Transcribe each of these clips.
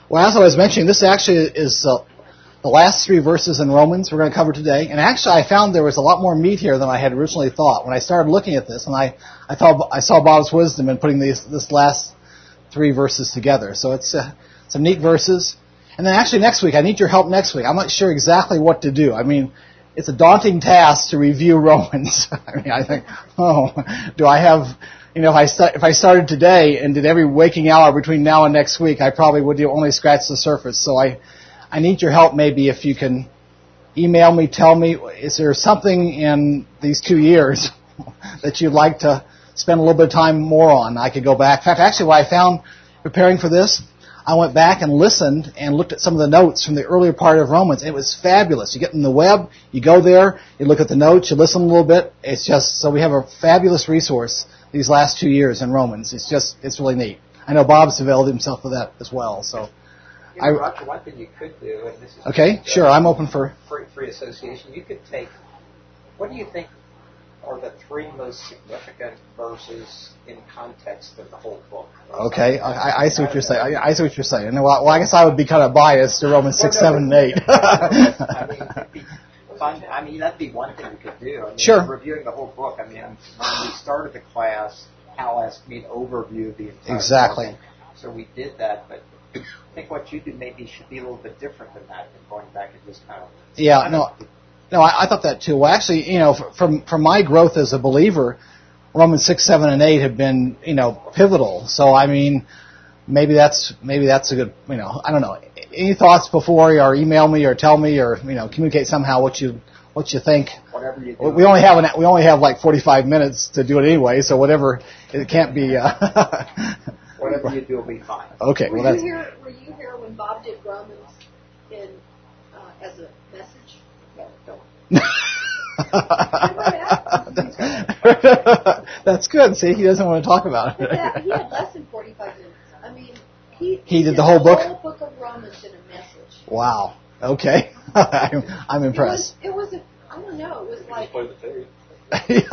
Well, as I was mentioning, this actually is the last 3 verses in Romans we're going to cover today. And actually, I found there was a lot more meat here than I had originally thought when I started looking at this. And I thought I saw Bob's wisdom in putting this last 3 verses together. So it's some neat verses. And then actually next week, I need your help next week. I'm not sure exactly what to do. I mean, it's a daunting task to review Romans. I mean, I think, do I have... if I started today and did every waking hour between now and next week, I probably would only scratch the surface. So I need your help maybe if you can email me, tell me, is there something in these 2 years that you'd like to spend a little bit of time more on? I could go back. In fact, actually what I found preparing for this, I went back and listened and looked at some of the notes from the earlier part of Romans. It was fabulous. You get in the web, you go there, you look at the notes, you listen a little bit. It's just, so we have a fabulous resource these last 2 years in Romans. It's really neat. I know Bob's availed himself of that as well. So, Roger, one thing you could do, and this is okay, sure, I'm open for free association. You could take, what do you think are the 3 most significant verses in context of the whole book? Okay, I see what you're saying. I see what you're saying. Well, I guess I would be kind of biased to Romans 6, 7, and 8. I mean, it'd be fun. I mean, that'd be one thing you could do. I mean, sure. Reviewing the whole book. I mean, when we started the class, Hal asked me to overview the entire exactly book. So we did that, but I think what you do maybe should be a little bit different than that, than going back and just kind of... Yeah, no, I thought that too. Well, actually, from my growth as a believer, Romans 6, 7, and 8 have been, pivotal. So, I mean, maybe that's a good, I don't know. Any thoughts before, or email me, or tell me, or communicate somehow what you think. Whatever you do. We only have like 45 minutes to do it anyway, so whatever, it can't be. Whatever you do will be fine. Okay. Were you here when Bob did Romans as a message? No, don't. That's good. See, he doesn't want to talk about it. He had less than 45 minutes. I mean, he did the whole book? The whole book of Romans in a message. Wow. Okay. I'm impressed. It was I don't know, it was like... Play the tape. That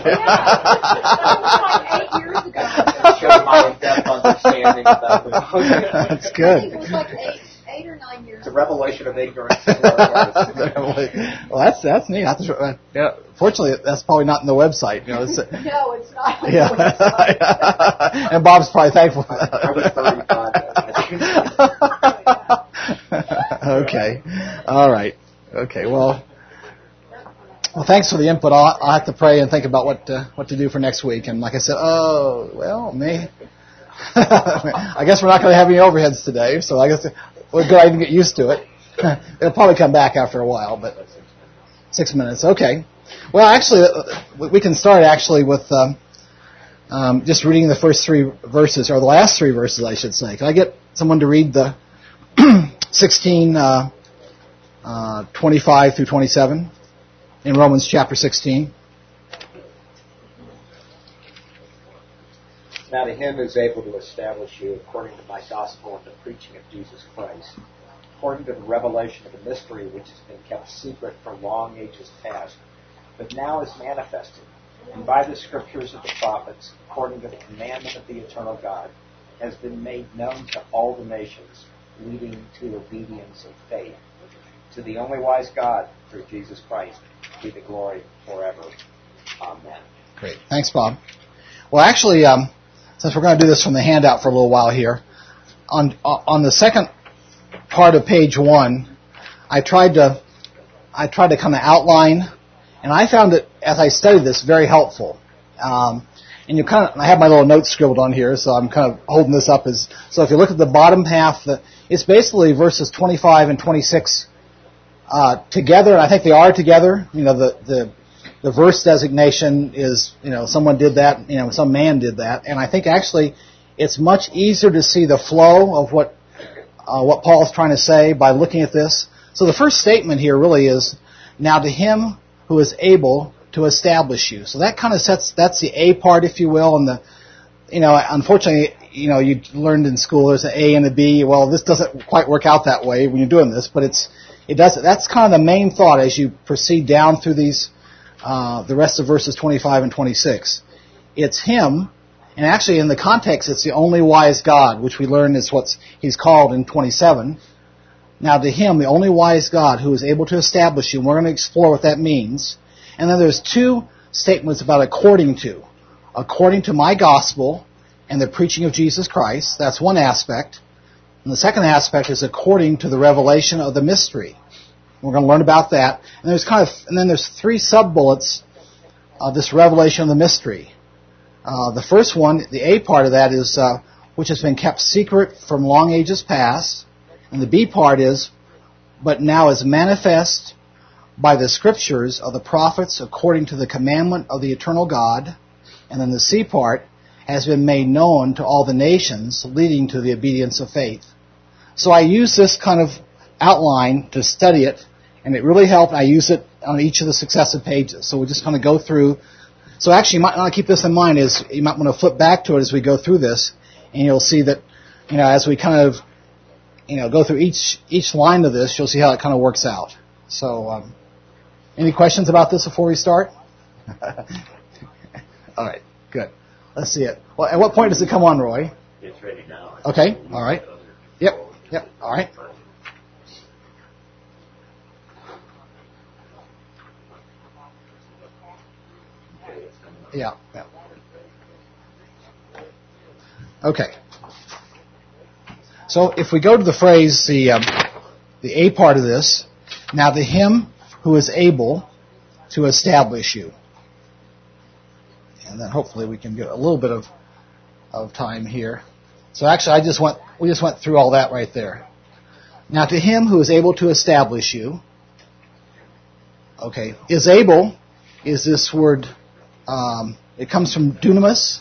was like 8 years ago. Show my in-depth understanding of that book. That's good. It was like 8 or 9 years It's a ago. revelation of ignorance. Well, that's neat. Fortunately, that's probably not in the website. No, it's not. Yeah. And Bob's probably thankful for that. I was 35. Okay. All right. Okay. Well, thanks for the input. I'll have to pray and think about what to do for next week. And like I said, me. I guess we're not going to have any overheads today, so I guess we're good. I can get used to it. It'll probably come back after a while, but 6 minutes. Okay. Well, actually, we can start actually with just reading the first 3 verses, or the last 3 verses, I should say. Can I get someone to read the 16, 25 through 27 in Romans chapter 16? Now to him who is able to establish you according to my gospel and the preaching of Jesus Christ, according to the revelation of the mystery which has been kept secret for long ages past, but now is manifested, and by the scriptures of the prophets, according to the commandment of the eternal God, has been made known to all the nations, leading to obedience and faith. To the only wise God, through Jesus Christ, be the glory forever. Amen. Great. Thanks, Bob. Well, actually, since we're going to do this from the handout for a little while here, on the second part of page 1, I tried to kind of outline, and I found it, as I studied this, very helpful. And I have my little notes scribbled on here, so I'm kind of holding this up as, so if you look at the bottom half, it's basically verses 25 and 26 together, and I think they are together. The verse designation is, someone did that, some man did that, and I think actually it's much easier to see the flow of what Paul's trying to say by looking at this. So the first statement here really is, now to him who is able to establish you. So that kind of that's the A part, if you will, and unfortunately, you learned in school there's an A and a B. Well, this doesn't quite work out that way when you're doing this, but it does. That's kind of the main thought as you proceed down through these, the rest of verses 25 and 26. It's him, And actually, in the context, it's the only wise God, which we learn is what he's called in 27. Now, to him, the only wise God who is able to establish you, and we're going to explore what that means. And then there's two statements about according to. According to my gospel and the preaching of Jesus Christ. That's one aspect. And the second aspect is according to the revelation of the mystery. We're going to learn about that. And then there's three sub-bullets of this revelation of the mystery. The first one, the A part of that is which has been kept secret from long ages past. And the B part is, but now is manifest by the scriptures of the prophets according to the commandment of the eternal God. And then the C part has been made known to all the nations, leading to the obedience of faith. So I use this kind of outline to study it, and it really helped. I use it on each of the successive pages. So we're just going to go through. So actually, you might want to keep this in mind, is you might want to flip back to it as we go through this, and you'll see that, as we kind of, go through each line of this, you'll see how it kind of works out. So, any questions about this before we start? All right, good. Let's see it. Well, at what point does it come on, Roy? It's ready now. Okay, all right. Yep, all right. Yeah. Okay. So if we go to the phrase, the A part of this, now to him who is able to establish you. And then hopefully we can get a little bit of time here. So actually we just went through all that right there. Now to him who is able to establish you. Okay. Is able is this word, it comes from dunamis.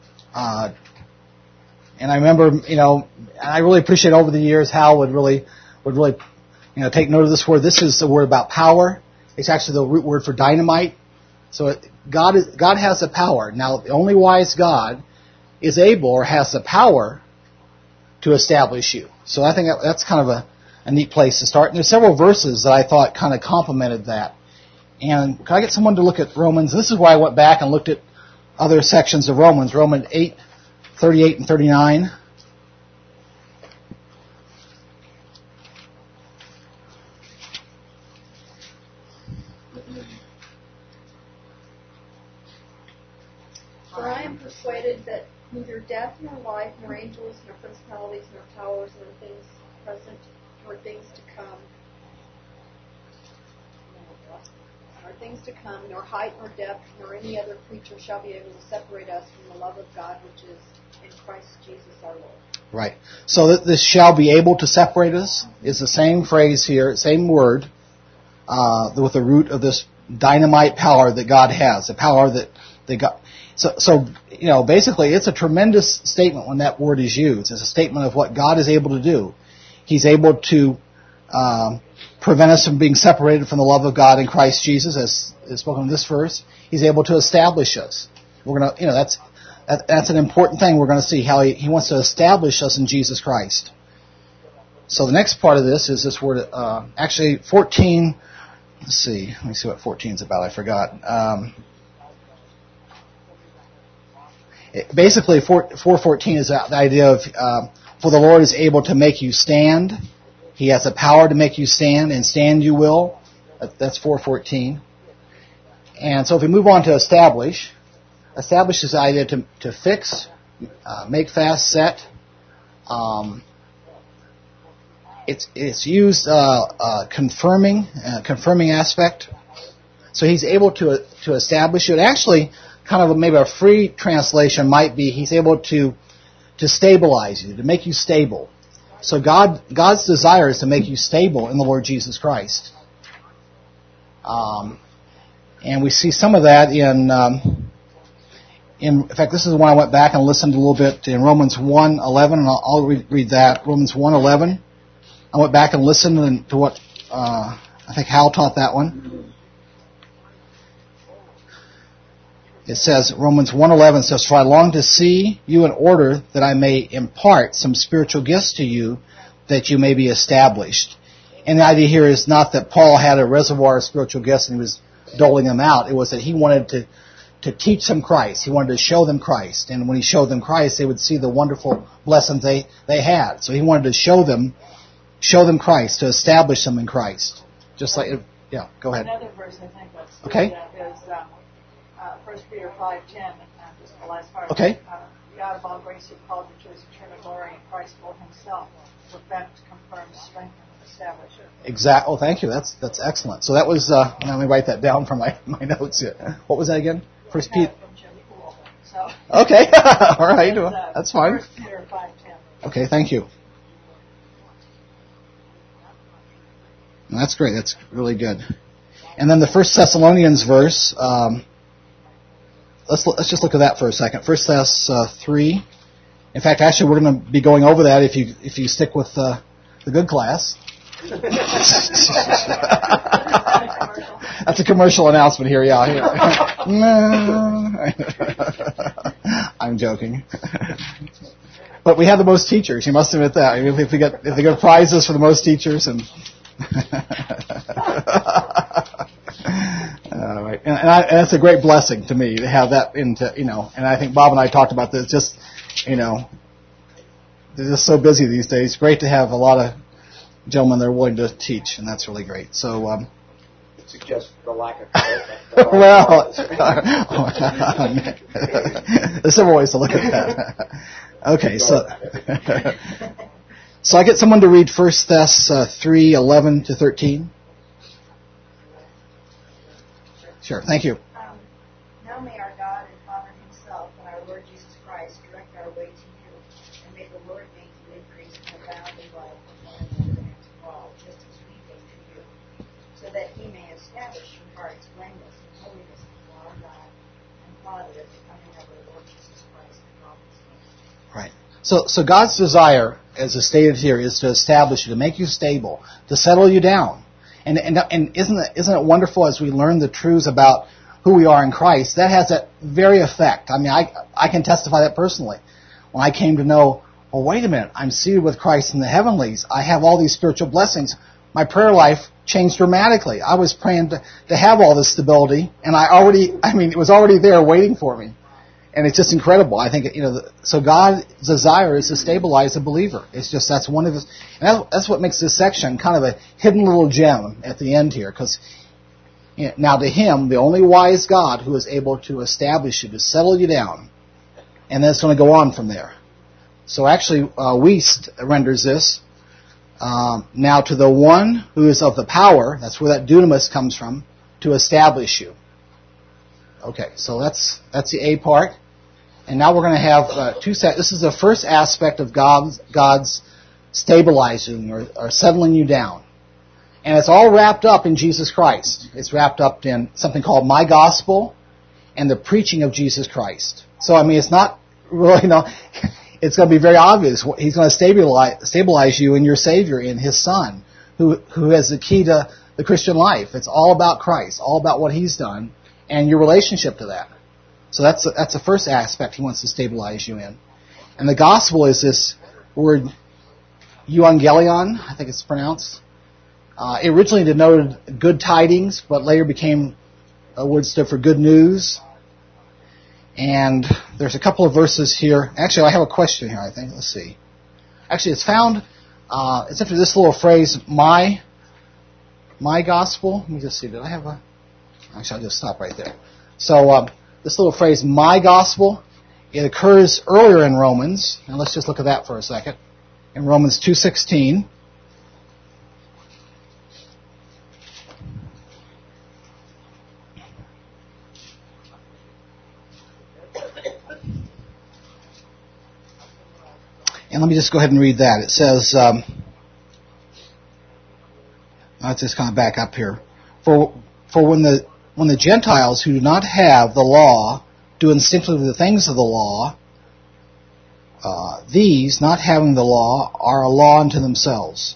And I remember, and I really appreciate over the years Hal would really, take note of this word. This is the word about power. It's actually the root word for dynamite. So God has the power. Now, the only wise God is able or has the power to establish you. So I think that's kind of a neat place to start. And there's several verses that I thought kind of complemented that. And could I get someone to look at Romans? This is why I went back and looked at other sections of Romans. Romans 8, 38 and 39. For I am persuaded that neither death nor life, nor angels, nor principalities, nor powers, nor things present, nor things to come, nor height, nor depth, nor any other creature shall be able to separate us from the love of God which is in Christ Jesus our Lord. Right. So this shall be able to separate us is the same phrase here, same word, with the root of this dynamite power that God has, the power that God. So basically, it's a tremendous statement when that word is used. It's a statement of what God is able to do. He's able to prevent us from being separated from the love of God in Christ Jesus, as is spoken in this verse. He's able to establish us. We're going to, that's an important thing. We're going to see how he wants to establish us in Jesus Christ. So the next part of this is this word, actually 14. Let's see. Let me see what 14 is about. I forgot. Basically, 4:14 is the idea of, for the Lord is able to make you stand. He has the power to make you stand, and stand you will. That's 4:14. And so if we move on to establish is the idea to fix, make fast, set. It's used confirming aspect. So he's able to establish it. Actually, kind of maybe a free translation might be he's able to stabilize you, to make you stable. So God's desire is to make you stable in the Lord Jesus Christ. And we see some of that in fact, this is the one I went back and listened a little bit in Romans 1:11, and I'll read that. Romans 1:11. I went back and listened to what I think Hal taught that one. It says, Romans 1:11 says, "For I long to see you in order that I may impart some spiritual gifts to you, that you may be established." And the idea here is not that Paul had a reservoir of spiritual gifts and he was doling them out. It was that he wanted to teach them Christ. He wanted to show them Christ. And when he showed them Christ, they would see the wonderful blessings they had. So he wanted to show them Christ, to establish them in Christ. Just like, yeah, go ahead. Another verse I think that's okay. Is 1 Peter 5:10, just the last part. Okay. God of all grace who called you to his eternal glory in Christ will himself perfect, confirm, strengthen, and establish it. Exactly. Oh, thank you. That's excellent. So that was, let me write that down from my notes here. What was that again? First Peter. So okay. All right. That's fine. 1 Peter 5:10. Okay. Thank you. That's great. That's really good. And then the 1 Thessalonians verse. Let's just look at that for a second. 1 Thess 3. In fact, actually, we're going to be going over that if you stick with the good class. That's a commercial announcement here. Yeah. I'm joking. But we have the most teachers. You must admit that. If they get prizes for the most teachers and. Right. And it's a great blessing to me to have that into, and I think Bob and I talked about this, just, they're just so busy these days. Great to have a lot of gentlemen that are willing to teach, and that's really great. So, it suggests the lack of commitment. well, there's several ways to look at that. Okay, so I get someone to read 1 Thess 3:11 to 13. Sure, thank you. Now may our God and Father himself and our Lord Jesus Christ direct our way to you, and may the Lord make you increase and abound in love for one another and to all, just as we do to you, so that he may establish your hearts blameless in holiness before our God and Father at the coming of our Lord Jesus Christ in all his name. Right. So God's desire, as is stated here, is to establish you, to make you stable, to settle you down. And isn't it wonderful as we learn the truths about who we are in Christ? That has that very effect. I mean, I can testify that personally. When I came to know, well, wait a minute, I'm seated with Christ in the heavenlies. I have all these spiritual blessings. My prayer life changed dramatically. I was praying to have all this stability, and it was already there waiting for me. And it's just incredible. I think, so God's desire is to stabilize a believer. It's just, that's one of his, and that's what makes this section kind of a hidden little gem at the end here. Because now to him, the only wise God who is able to establish you, to settle you down, and then it's going to go on from there. So actually, Wiest renders this, now to the one who is of the power, that's where that dunamis comes from, to establish you. Okay, so that's the A part. And now we're going to have two sets. This is the first aspect of God's stabilizing or settling you down. And it's all wrapped up in Jesus Christ. It's wrapped up in something called my gospel and the preaching of Jesus Christ. So, it's not really, it's going to be very obvious. He's going to stabilize you in your Savior, in His Son, who has the key to the Christian life. It's all about Christ, all about what He's done, and your relationship to that. So that's the first aspect He wants to stabilize you in. And the gospel is this word euangelion, I think it's pronounced. It originally denoted good tidings, but later became a word stood for good news. And there's a couple of verses here. Actually, I have a question here, I think. Let's see. Actually, it's found, it's after this little phrase, my gospel. Let me just see, did I have actually, I'll just stop right there. So, this little phrase, my gospel, it occurs earlier in Romans. Now let's just look at that for a second. In Romans 2:16. And let me just go ahead and read that. It says, let's just kind of back up here. For when the Gentiles who do not have the law do instinctively the things of the law, these, not having the law, are a law to themselves,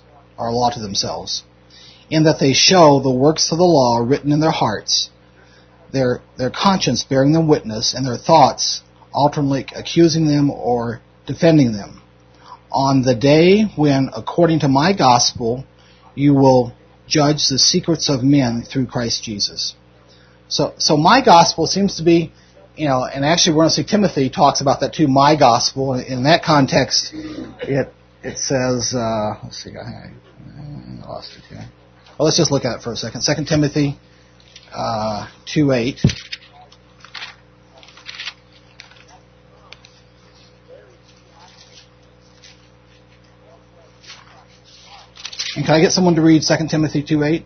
in that they show the works of the law written in their hearts, their conscience bearing them witness, and their thoughts alternately accusing them or defending them. On the day when, according to my gospel, you will judge the secrets of men through Christ Jesus. So my gospel seems to be and actually we're going to see Timothy talks about that too, my gospel. In that context, it says, let's see, I lost it here. Well, let's just look at it for a second. 2 Timothy 2:8. And can I get someone to read 2 Timothy 2:8?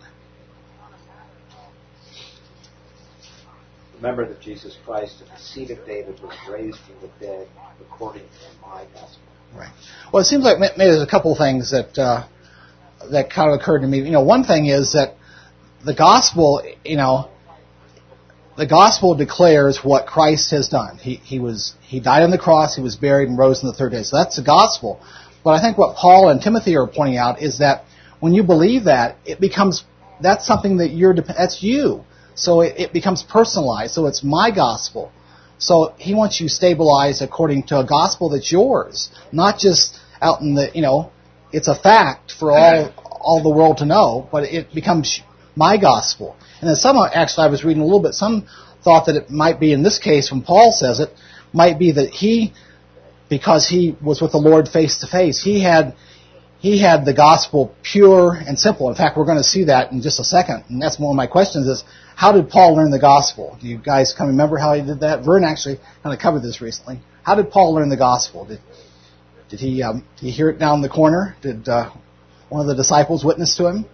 Remember that Jesus Christ, at the seed of David, was raised from the dead according to my gospel. Right. Well, it seems like maybe there's a couple of things that kind of occurred to me. One thing is that the gospel, the gospel declares what Christ has done. He died on the cross, he was buried, and rose on the third day. So that's the gospel. But I think what Paul and Timothy are pointing out is that when you believe that, that's something that that's you. So it becomes personalized. So it's my gospel. So he wants you stabilized according to a gospel that's yours, not just out in the, it's a fact for all the world to know, but it becomes my gospel. And then actually I was reading a little bit, some thought that it might be in this case when Paul says it, might be that because he was with the Lord face to face, he had the gospel pure and simple. In fact, we're going to see that in just a second. And that's one of my questions is, how did Paul learn the gospel? Do you guys kind of remember how he did that? Vern actually kind of covered this recently. How did Paul learn the gospel? Did he hear it down in the corner? Did one of the disciples witness to him?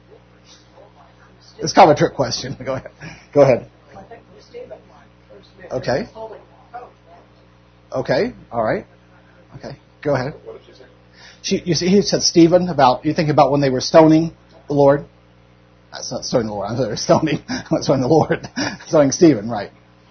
It's kind of a trick question. Go ahead. I think it was Stephen. Okay. Holding the coat. Okay. All right. Okay. Go ahead. What did you say? You see, he said Stephen you think about when they were stoning the Lord. That's not stoning the Lord. I'm sorry, stoning. I'm not stoning the Lord. Stoning Stephen, right?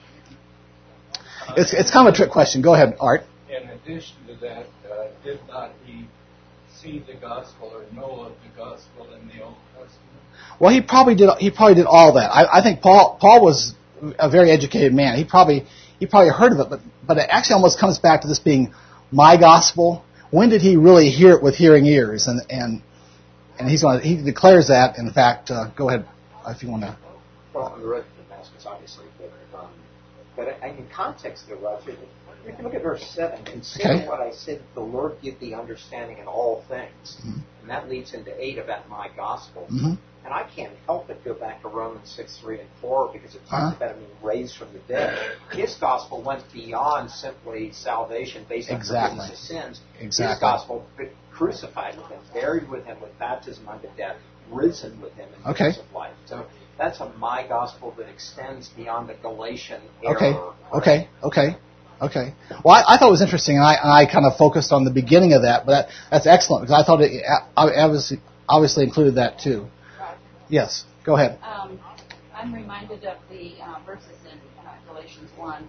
It's kind of a trick question. Go ahead, Art. In addition to that, did not he see the gospel or know of the gospel in the Old Testament? Well, he probably did all that. I think Paul was a very educated man. He probably heard of it, but it actually almost comes back to this being my gospel. When did he really hear it with hearing ears? And he declares that. In fact, go ahead if you want to. Well, on the road to Damascus, obviously, but in context there, Roger, you can look at verse 7. Consider what I said, the Lord give thee understanding in all things. Mm-hmm. And that leads into 8 about my gospel. Mm-hmm. And I can't help but go back to Romans 6:3 and 4 because it talks about him being raised from the dead. His gospel went beyond simply salvation based on forgiveness of sins. Exactly. His gospel crucified with him, buried with him with baptism unto death, risen with him in newness of life. So that's my gospel that extends beyond the Galatian era. Okay. Well, I thought it was interesting, and I kind of focused on the beginning of that, but that's excellent because I thought it obviously included that too. Yes, go ahead. I'm reminded of the verses in Galatians 1:6,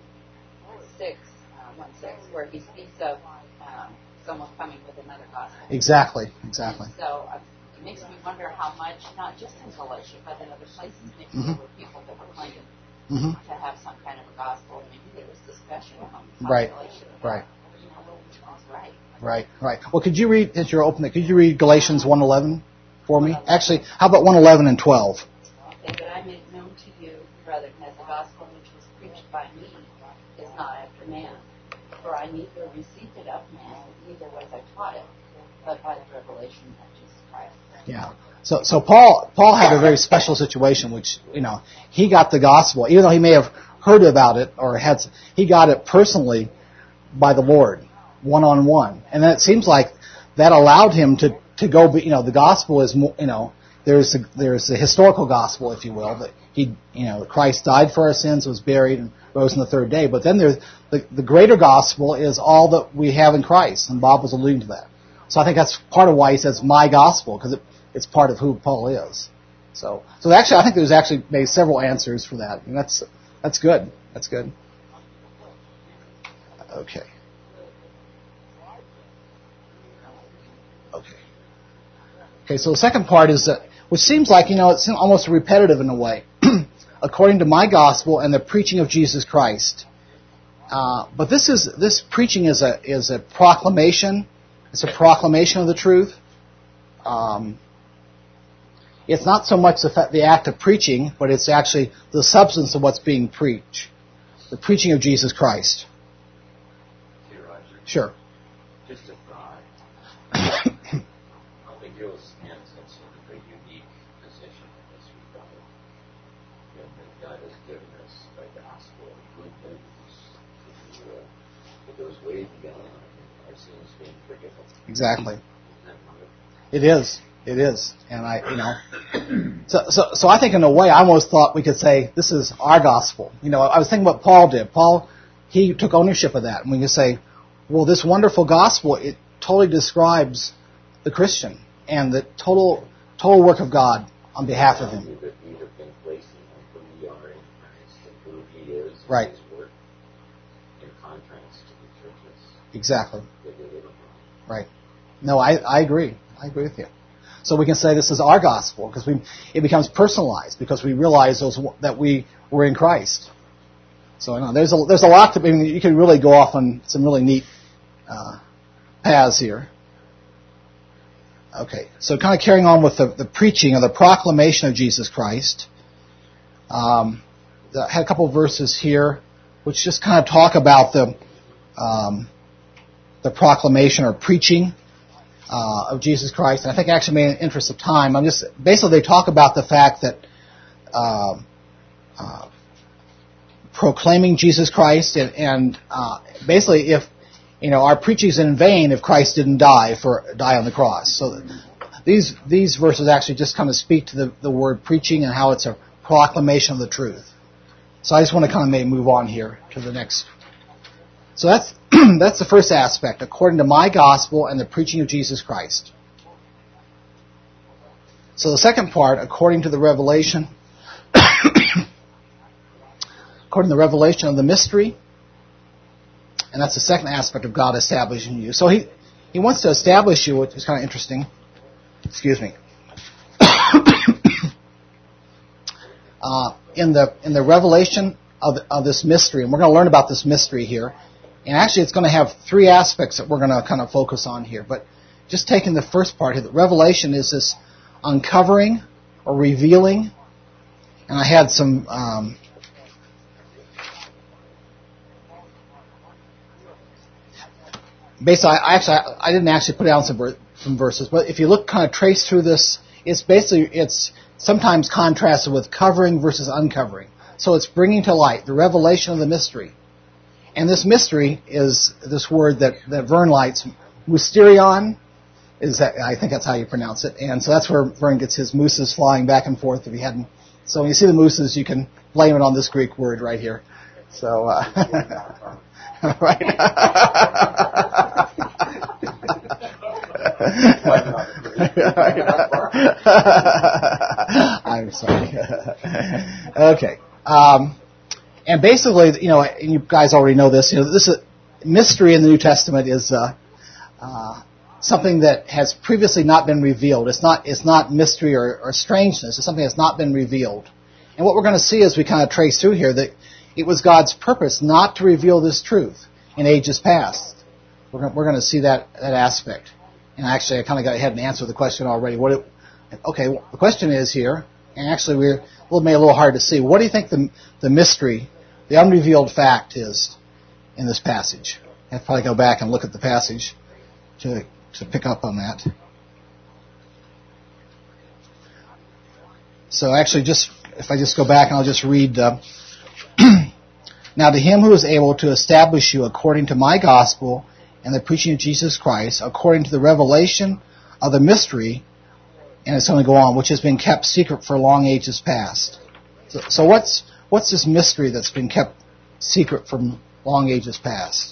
where he speaks of someone coming with another gospel. Exactly. So it makes me wonder how much, not just in Galatia, but in other places, maybe there were people that were claiming to have some kind of a gospel. Maybe there was discussion among the population. Right. Which was right. Right. Well, could you read, as you're opening, could you read Galatians 1:11 for me? Actually, how about 1:11 and 12? Okay, but I make known to you, brethren, that the gospel which was preached by me is not after man. For I neither received it of man, neither was I taught it, but by the revelation of Jesus Christ. Yeah. So Paul had a very special situation, which, he got the gospel, even though he may have heard about it or he got it personally by the Lord, one-on-one. And then it seems like that allowed him to go, the gospel is, there's the historical gospel, if you will, that Christ died for our sins, was buried, and rose on the third day. But then there's the greater gospel is all that we have in Christ, and Bob was alluding to that. So I think that's part of why he says my gospel, because it's part of who Paul is. So actually, I think there's actually maybe several answers for that, and that's good. That's good. Okay. So the second part is that, which seems like, it's almost repetitive in a way, according to my gospel and the preaching of Jesus Christ. But this preaching is a proclamation. It's a proclamation of the truth. It's not so much the act of preaching, but it's actually the substance of what's being preached. the preaching of Jesus Christ. Hey, Roger. Sure. Just a thought. I think it stands in sort of a unique position in this regard. And that God has given us a gospel of good news that goes way beyond our sins being forgiven. Exactly. Isn't that wonderful? It is. It is. And so I think in a way I almost thought we could say this is our gospel. I was thinking what Paul did. Paul, he took ownership of that. And we can say, well, this wonderful gospel, it totally describes the Christian and the total work of God on behalf of him. That we have been placing on who we are in Christ and who He is and Right. His work in contrast to the churches Exactly. that we live in. Right. No, I agree. I agree with you. So we can say this is our gospel because it becomes personalized because we realize that we were in Christ. So there's a lot to. You can really go off on some really neat paths here. Okay, so kind of carrying on with the preaching or the proclamation of Jesus Christ. I had a couple of verses here which just kind of talk about the proclamation or preaching of Jesus Christ. And I think actually, in the interest of time, basically they talk about the fact that proclaiming Jesus Christ and basically if our preaching is in vain if Christ didn't die on the cross. So these verses actually just kind of speak to the word preaching and how it's a proclamation of the truth. So I just want to kind of maybe move on here to the next. So that's that's the first aspect, according to my gospel and the preaching of Jesus Christ. So the second part, according to the revelation, according to the revelation of the mystery, and that's the second aspect of God establishing you. So he wants to establish you, which is kind of interesting. Excuse me. In the revelation of this mystery, and we're going to learn about this mystery here. And actually, it's going to have three aspects that we're going to kind of focus on here. But just taking the first part here, the revelation is this uncovering or revealing. And I had some basically, I didn't actually put down some verses, but if you look, kind of trace through this, it's sometimes contrasted with covering versus uncovering. So it's bringing to light the revelation of the mystery. And this mystery is this word that Vern likes, mysterion, I think that's how you pronounce it. And so that's where Vern gets his mooses flying back and forth if he hadn't. So when you see the mooses, you can blame it on this Greek word right here. So, right. I'm sorry. Okay. And basically, you guys already know this. This mystery in the New Testament is something that has previously not been revealed. It's not mystery or strangeness. It's something that's not been revealed. And what we're going to see as we kind of trace through here, that it was God's purpose not to reveal this truth in ages past. We're going to see that aspect. And actually, I kind of got ahead and answered the question already. The question is here, and actually made it a little hard to see. What do you think the mystery, the unrevealed fact is in this passage? I have to probably go back and look at the passage to pick up on that. So actually, if I just go back and I'll just read. Now to him who is able to establish you according to my gospel and the preaching of Jesus Christ, according to the revelation of the mystery, and it's going to go on, which has been kept secret for long ages past. So what's this mystery that's been kept secret from long ages past?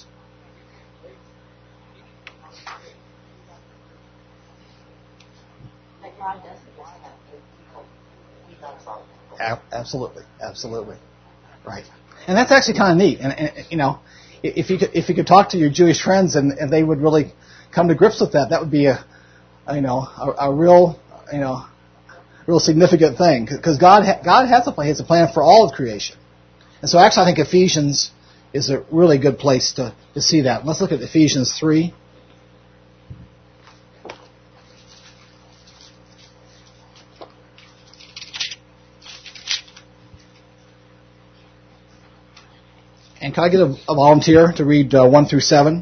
That God doesn't just have good people. He loves all people. Absolutely. Right. And that's actually kind of neat. And if you could talk to your Jewish friends and they would really come to grips with that would be a real significant thing, because God has a plan. He has a plan for all of creation. And so actually I think Ephesians is a really good place to see that. Let's look at Ephesians 3. And can I get a volunteer to read 1 through 7?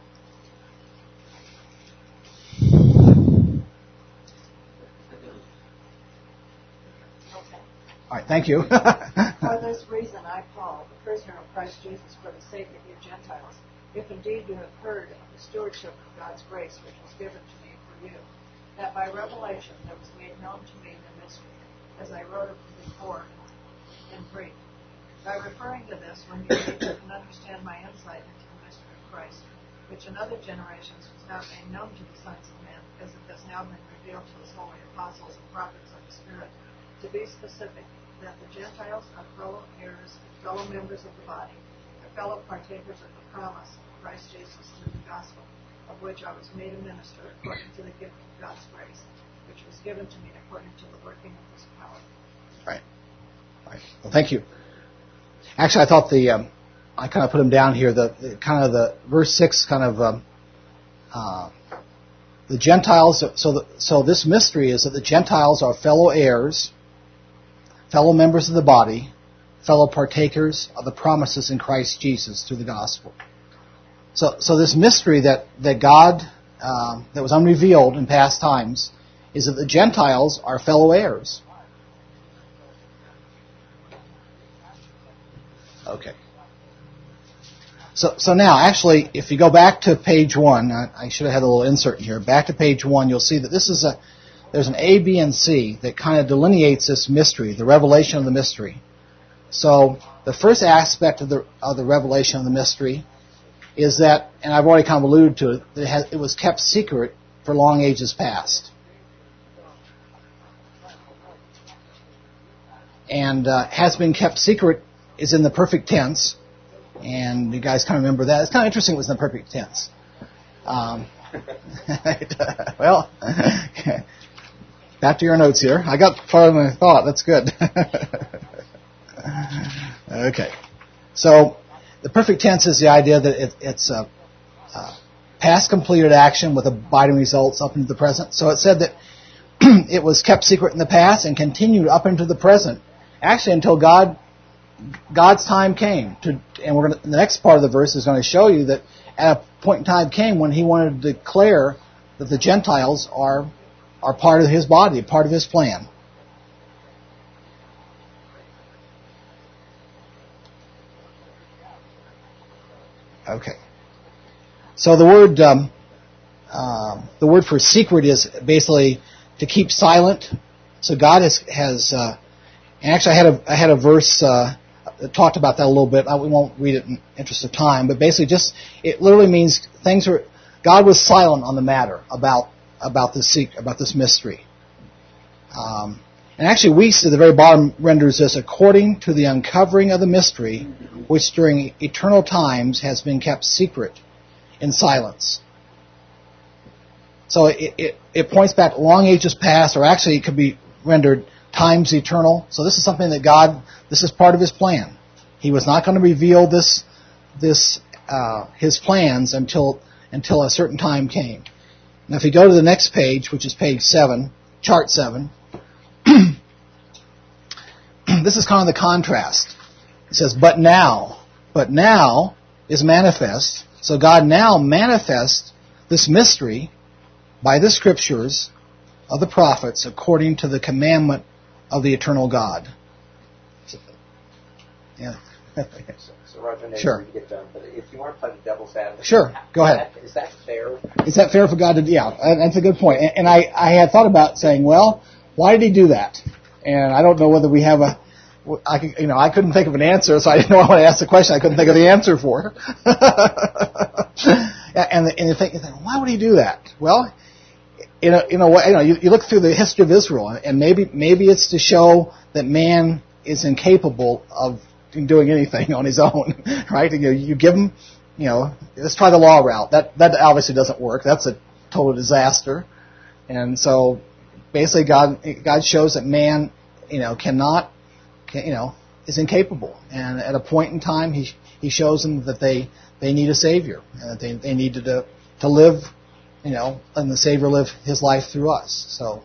All right, thank you. For this reason, I, Paul, the prisoner of Christ Jesus, for the sake of you Gentiles, if indeed you have heard of the stewardship of God's grace which was given to me for you, that by revelation there was made known to me the mystery, as I wrote of before in brief. By referring to this, when you read, you can understand my insight into the mystery of Christ, which in other generations was not made known to the sons of men, as it has now been revealed to his holy apostles and prophets of the Spirit. To be specific, that the Gentiles are fellow heirs and fellow members of the body, and fellow partakers of the promise of Christ Jesus through the gospel, of which I was made a minister according to the gift of God's grace, which was given to me according to the working of his power. Right. Well, thank you. Actually, I thought I kind of put them down here. The verse 6 kind of the Gentiles. So this mystery is that the Gentiles are fellow heirs, fellow members of the body, fellow partakers of the promises in Christ Jesus through the gospel. So this mystery that God that was unrevealed in past times is that the Gentiles are fellow heirs. Okay. So now, actually, if you go back to page 1, I should have had a little insert in here. Back to page 1, you'll see that there's an A, B, and C that kind of delineates this mystery, the revelation of the mystery. So the first aspect of the revelation of the mystery is that, and I've already kind of alluded to it, that it was kept secret for long ages past. And has been kept secret is in the perfect tense, and you guys kind of remember that. It's kind of interesting it was in the perfect tense. Well, back to your notes here. I got part of my thought. That's good. Okay. So the perfect tense is the idea that it's a past completed action with abiding results up into the present. So it said that it was kept secret in the past and continued up into the present, actually until God's time came. And the next part of the verse is going to show you that at a point in time came when he wanted to declare that the Gentiles are part of his body, part of his plan. Okay. So the word for secret is basically to keep silent. So God has and actually I had a verse that talked about that a little bit. We won't read it in interest of time, but basically it literally means God was silent on the matter about this mystery. And actually, Weiss at the very bottom renders this according to the uncovering of the mystery, which during eternal times has been kept secret in silence. So it points back long ages past, or actually it could be rendered times eternal. So this is something that this is part of his plan. He was not going to reveal his plans until a certain time came. Now if you go to the next page, which is page 7, chart 7, this is kind of the contrast. It says, but now is manifest. So God now manifests this mystery by the scriptures of the prophets according to the commandment of the eternal God. Yeah. So Roger, maybe sure. we can get done, but if you want to play the devil's advocate, sure, go ahead. Is that fair? Is that fair for God to? Yeah, that's a good point. And I had thought about saying, well, why did he do that? And I don't know whether we have I couldn't think of an answer, so I didn't know I wanted to ask the question I couldn't think of the answer for. and you think, why would he do that? Well, in a way, you look through the history of Israel, and maybe it's to show that man is incapable of doing anything on his own, right? You give him, let's try the law route. That obviously doesn't work. That's a total disaster. And so basically God shows that man, is incapable. And at a point in time, he shows them that they need a Savior, and that they needed to live, and the Savior lived his life through us. So,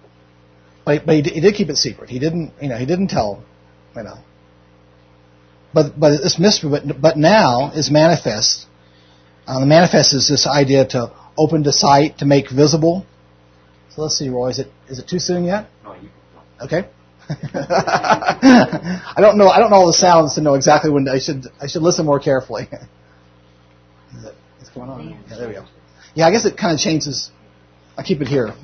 but he did keep it secret. He didn't tell, but this mystery, but now is manifest. The manifest is this idea to open to sight, to make visible. So let's see, Roy, is it too soon yet? No, you can Okay. I don't know all the sounds to know exactly when I should listen more carefully. What's going on? Yeah, there we go. Yeah, I guess it kind of changes. I keep it here.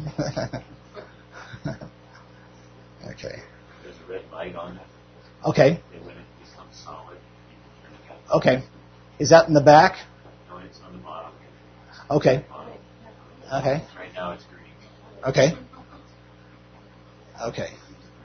Okay. There's a red light on it. Okay. And when it becomes solid, you can turn it up. Okay. Is that in the back? No, it's on the bottom. Okay. Bottom. Okay. Right now it's green. Okay. Okay.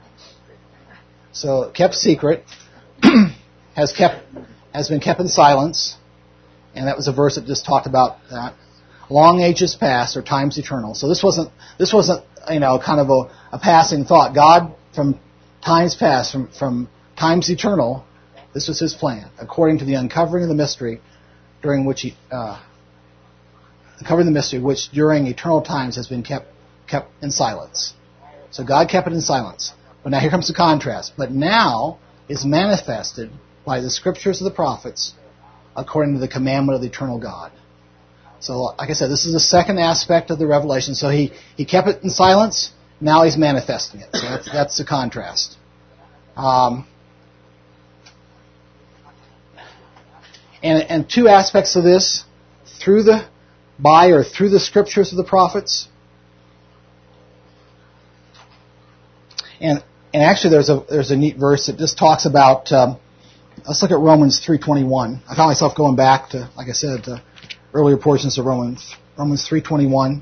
So kept secret, has been kept in silence, and that was a verse that just talked about that. Long ages past or times eternal. So this wasn't kind of a passing thought. God from times past, from times eternal, this was His plan, according to the uncovering of the mystery, during which which during eternal times has been kept in silence. So God kept it in silence. But now here comes the contrast. But now is manifested by the scriptures of the prophets according to the commandment of the eternal God. So, like I said, this is the second aspect of the revelation. So he kept it in silence. Now He's manifesting it. So that's the contrast. And two aspects of this, through the scriptures of the prophets. And actually, there's a neat verse that just talks about. Let's look at Romans 3:21. I found myself going back to, like I said, to earlier portions of Romans 3:21.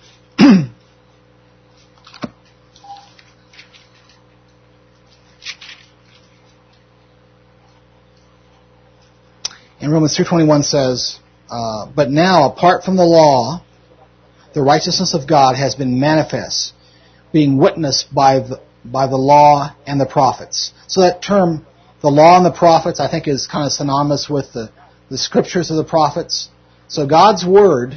And Romans 3:21 says, "But now, apart from the law, the righteousness of God has been manifest, being witnessed by the law and the prophets." So that term, the law and the prophets, I think is kind of synonymous with the scriptures of the prophets. So God's Word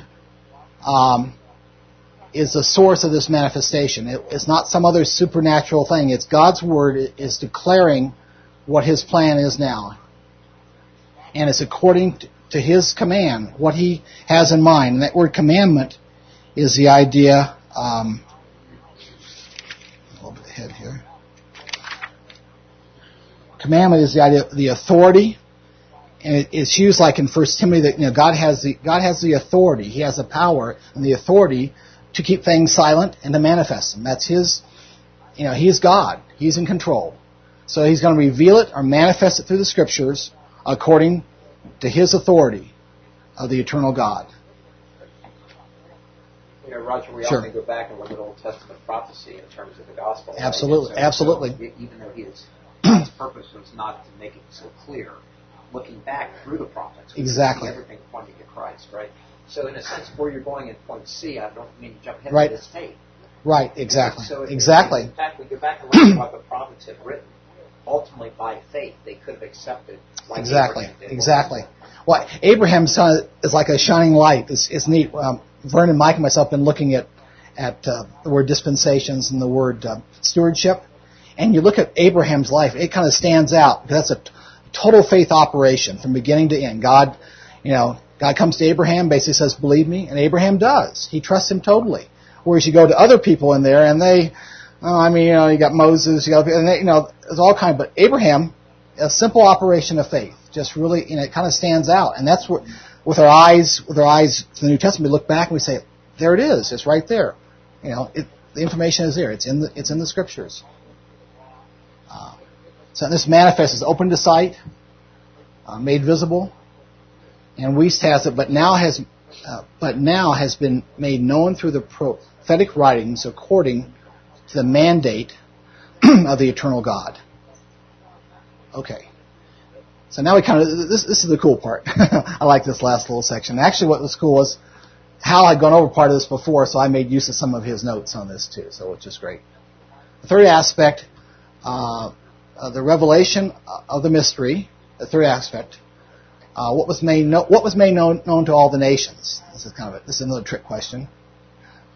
is the source of this manifestation. It's not some other supernatural thing. It's God's Word is declaring what His plan is now. And it's according to His command, what He has in mind. And that word commandment is the idea... a little bit ahead here. Commandment is the idea of the authority. And it's used like in 1 Timothy that God has the authority. He has the power and the authority to keep things silent and to manifest them. That's His. He's God. He's in control. So He's going to reveal it or manifest it through the Scriptures according to His authority of the eternal God. Roger, we Sure. often go back and look at Old Testament prophecy in terms of the gospel. Absolutely, right? absolutely. Even though God's purpose was not to make it so clear, looking back through the prophets, we Exactly. see everything pointing to Christ, right? So in a sense, where you're going in point C, I don't mean to jump ahead Right. to this tape. Right, exactly. So Exactly. In fact, we go back and look at what the prophets had written. Ultimately, by faith, they could have accepted. Like Exactly. Abraham did. Exactly. Well, Abraham's son is like a shining light. It's neat. Vernon, Mike, and myself have been looking at the word dispensations and the word stewardship. And you look at Abraham's life, it kind of stands out because that's a total faith operation from beginning to end. God comes to Abraham, basically says, "Believe me," and Abraham does. He trusts Him totally. Whereas you go to other people in there, and they, you got Moses, there's all kind. But Abraham, a simple operation of faith, just really, it kind of stands out. And that's what, with our eyes to the New Testament, we look back and we say, there it is. It's right there. The information is there. It's in the Scriptures. So this manifest is open to sight, made visible, and Wuest has it, but now has been made known through the prophetic writings according to the mandate of the eternal God. Okay. So now we this is the cool part. I like this last little section. Actually, what was cool was Hal had gone over part of this before, so I made use of some of his notes on this too, so which is great. The third aspect, the revelation of the mystery. The third aspect, what was made known to all the nations. This is another trick question.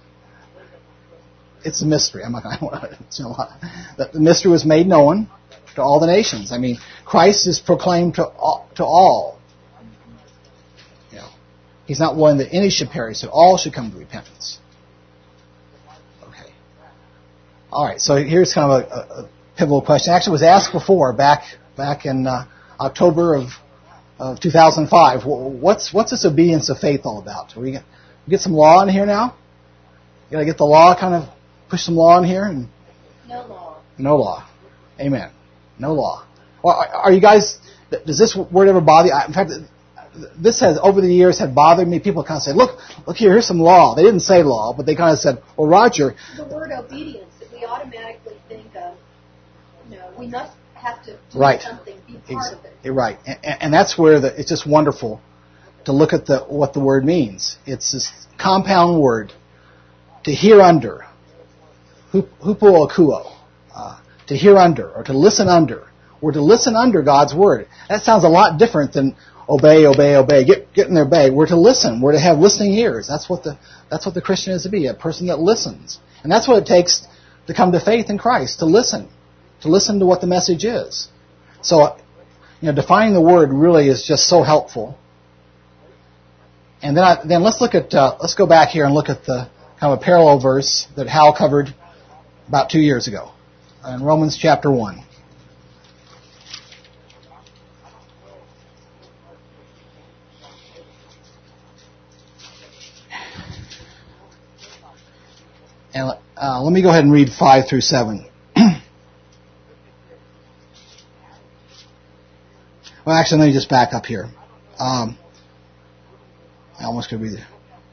It's a mystery. I'm not going to. The mystery was made known. to all the nations. I mean, Christ is proclaimed to all. You know, he's not willing that any should perish, that all should come to repentance. Okay. All right. So here's kind of a pivotal question. Actually, it was asked before, back in October of 2005. What's this obedience of faith all about? Are we gonna get some law in here now? You got to get the law, kind of push some law in here, and No law. no law. Amen. No law. Well, are you guys? Does this word ever bother you? In fact, this has over the years had bothered me. People kind of say, "Look here, here's some law." They didn't say law, but they kind of said, "Well, Roger." The word obedience, that we automatically think of, we must have to do Right. something, be part of it. You're right, and that's where it's just wonderful to look at what the word means. It's this compound word, to hear under, hupo akuo, to hear under, or to listen under. We're to listen under God's word. That sounds a lot different than obey, obey, obey. Get in their bay. We're to listen. We're to have listening ears. That's what the Christian is to be, a person that listens. And that's what it takes to come to faith in Christ, to listen to what the message is. So, defining the word really is just so helpful. And then let's go back here and look at the kind of a parallel verse that Hal covered about 2 years ago in Romans chapter 1. And let me go ahead and read 5 through 7. Well, actually, let me just back up here. I almost could read it.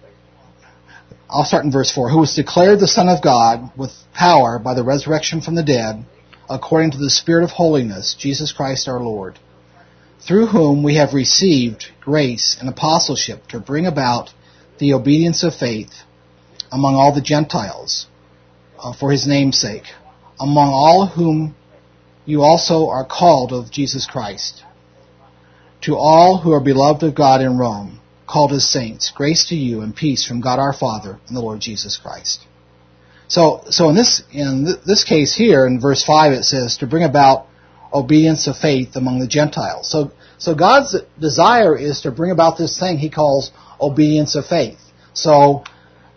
I'll start in verse 4. Who was declared the Son of God with power by the resurrection from the dead, according to the Spirit of holiness, Jesus Christ our Lord, through whom we have received grace and apostleship to bring about the obedience of faith among all the Gentiles, for his name's sake, among all whom you also are called of Jesus Christ. To all who are beloved of God in Rome, called as saints, grace to you and peace from God our Father and the Lord Jesus Christ. So in this case here, in verse 5, it says to bring about obedience of faith among the Gentiles. So God's desire is to bring about this thing he calls obedience of faith. So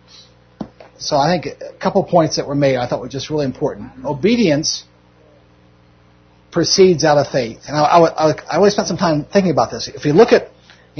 I think a couple points that were made I thought were just really important. Obedience proceeds out of faith, and I always spent some time thinking about this. If you look at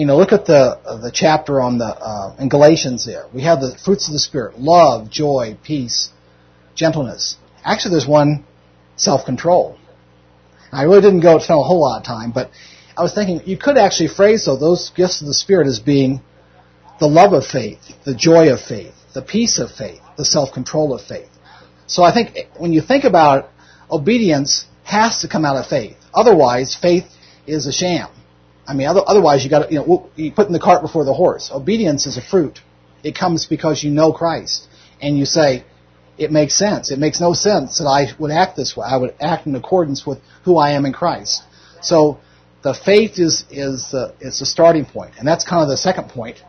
the chapter on in Galatians, there we have the fruits of the Spirit: love, joy, peace, gentleness. Actually, there's one: self-control. I really didn't spend a whole lot of time, but I was thinking you could actually phrase those gifts of the Spirit as being the love of faith, the joy of faith, the peace of faith, the self-control of faith. So I think when you think about it, obedience has to come out of faith. Otherwise, faith is a sham. I mean, otherwise you got you put in the cart before the horse. Obedience is a fruit. It comes because you know Christ, and you say, it makes sense. It makes no sense that I would act this way. I would act in accordance with who I am in Christ. So the faith is the starting point, and that's kind of the second point.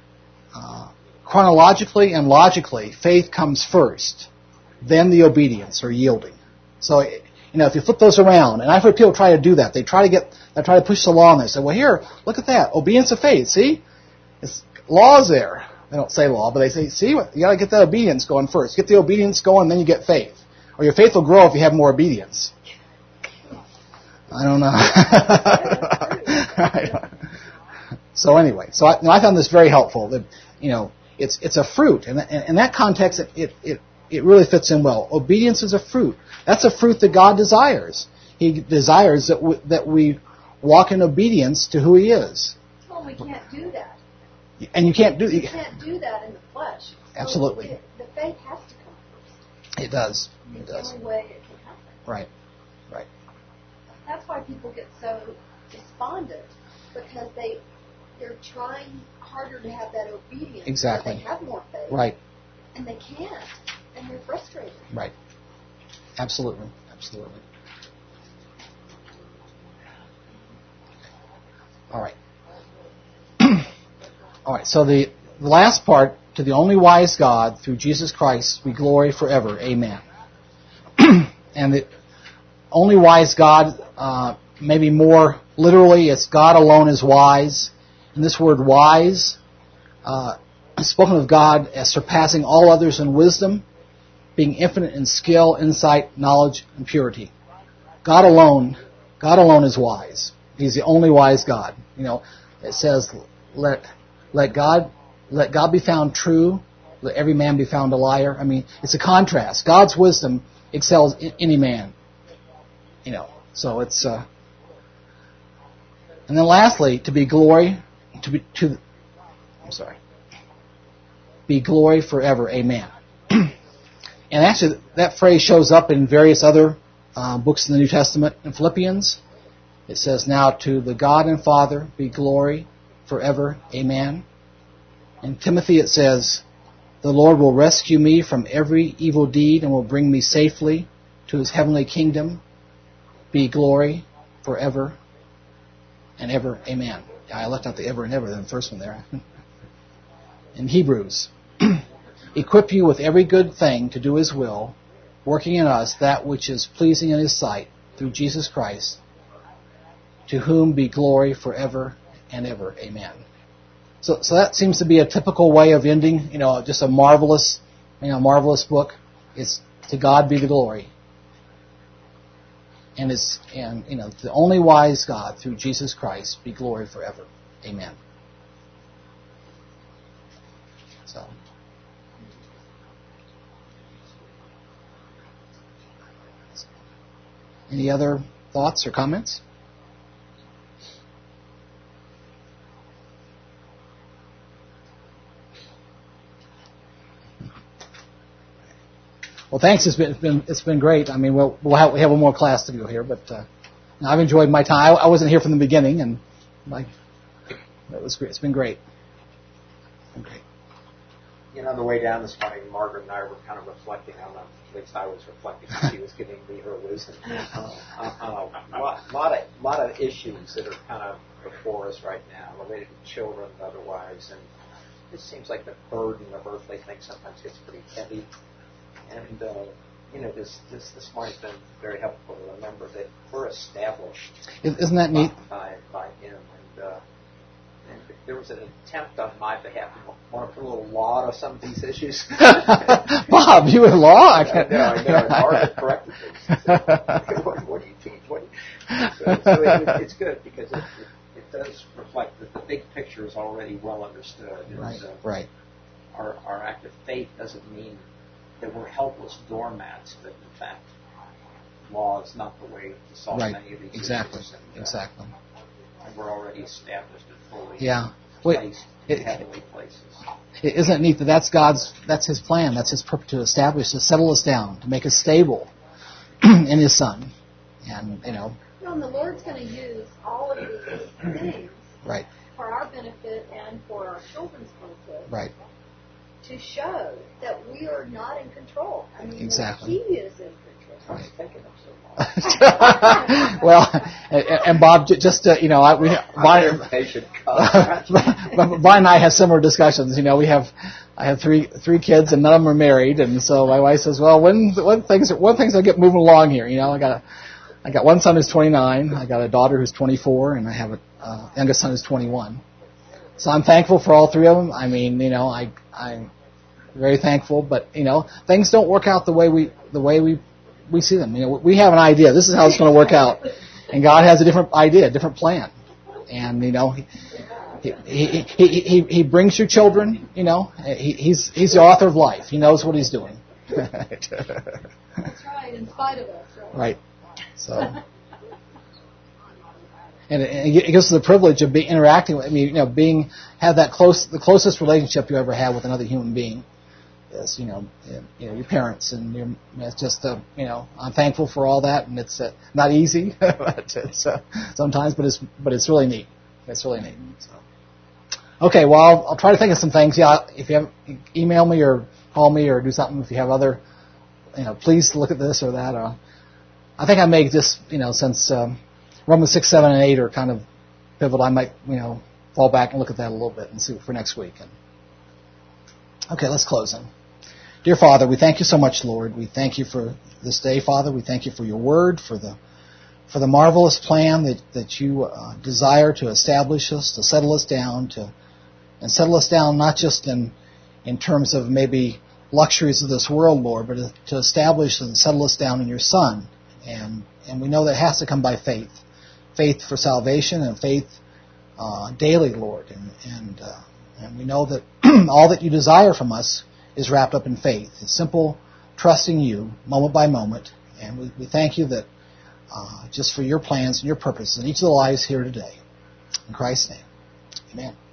Chronologically and logically, faith comes first, then the obedience or yielding. So, if you flip those around, and I've heard people try to do that. They try to push the law, and they say, well, here, look at that, obedience of faith. See, law's there. They don't say law, but they say, see, you got to get that obedience going first. Get the obedience going, then you get faith, or your faith will grow if you have more obedience. I don't know. So anyway, I found this very helpful. That it's a fruit, and in that context, it really fits in well. Obedience is a fruit. That's a fruit that God desires. He desires that we walk in obedience to who He is. Well, we can't do that. And you can't do that in the flesh. So Absolutely. The faith has to come first. It does. It's the only way it can happen. Right. That's why people get so despondent, because they're trying harder to have that obedience. Exactly. So they have more faith. Right. And they can't. And they're frustrated. Right. Absolutely. All right. All right. So the last part, to the only wise God, through Jesus Christ, we glory forever. Amen. And only wise God, maybe more literally, it's God alone is wise. And this word wise, spoken of God as surpassing all others in wisdom, being infinite in skill, insight, knowledge, and purity. God alone is wise. He's the only wise God. It says, let God be found true, let every man be found a liar. I mean, it's a contrast. God's wisdom excels any man. So it's and then lastly, be glory forever. Amen. And actually, that phrase shows up in various other books in the New Testament. In Philippians, it says, "Now to the God and Father be glory forever. Amen." In Timothy, it says, "The Lord will rescue me from every evil deed and will bring me safely to His heavenly kingdom. Be glory forever and ever. Amen." I left out the ever and ever in the first one there. In Hebrews, "Equip you with every good thing to do His will, working in us that which is pleasing in His sight, through Jesus Christ, to whom be glory forever and ever. Amen." So that seems to be a typical way of ending, just a marvelous book. It's to God be the glory. And the only wise God, through Jesus Christ, be glory forever. Amen. So. Any other thoughts or comments? Well, thanks. It's been great. I mean, we have one more class to do here, but I've enjoyed my time. I wasn't here from the beginning, and it was great. It's been great. On the way down this morning, Margaret and I were kind of reflecting on them. At least I was reflecting. She was giving me her wisdom on a lot of issues that are kind of before us right now, related to children and otherwise. And it seems like the burden of earthly things sometimes gets pretty heavy. And this morning's been very helpful to remember that we're established. Isn't that neat? By Him. And there was an attempt on my behalf to want to put a little law to some of these issues. Bob, you in law? I know. And Margaret corrected me. What do you teach? So it's good because it does reflect that the big picture is already well understood. Right. Our act of faith doesn't mean that we're helpless doormats, but in fact, law is not the way to solve many of these issues. Exactly. And we're already established and fully placed in heavenly places. Isn't it neat that that's His plan, that's His purpose, to establish, to settle us down, to make us stable in His Son. And, and the Lord's going to use all of these things for our benefit and for our children's benefit. Right. To show that we are not in control. I mean, exactly. He is in control. I was thinking of so long. Well, and Bob, just Bonnie and I have similar discussions. I have three kids, and none of them are married, and so my wife says, "Well, when things will get moving along here?" I got one son who's 29, I got a daughter who's 24, and I have a youngest son who's 21. So I'm thankful for all three of them. I mean, I'm very thankful, but things don't work out the way we see them. We have an idea. This is how it's going to work out, and God has a different idea, a different plan. And He brings you children. He's the author of life. He knows what He's doing. That's right. In spite of us. Right. So. And it gives us the privilege of interacting with, have the closest relationship you ever have with another human being is, your parents, and it's just, I'm thankful for all that, and it's not easy, but it's sometimes, but it's really neat. It's really neat. So. Okay, well, I'll try to think of some things. Yeah, if you have, email me or call me or do something. If you have other, please look at this or that. I think I make this, since. Romans 6, 7, and 8 are kind of pivotal. I might, fall back and look at that a little bit and see for next week. Okay, let's close then. Dear Father, we thank you so much, Lord. We thank you for this day, Father. We thank you for your word, for the marvelous plan that you desire to establish us, to settle us down, and settle us down not just in terms of maybe luxuries of this world, Lord, but to establish and settle us down in your Son. And we know that has to come by faith. Faith for salvation and faith daily, Lord. And we know that all that you desire from us is wrapped up in faith. It's simple trusting you moment by moment. And we thank you that just for your plans and your purposes in each of the lives here today. In Christ's name, amen.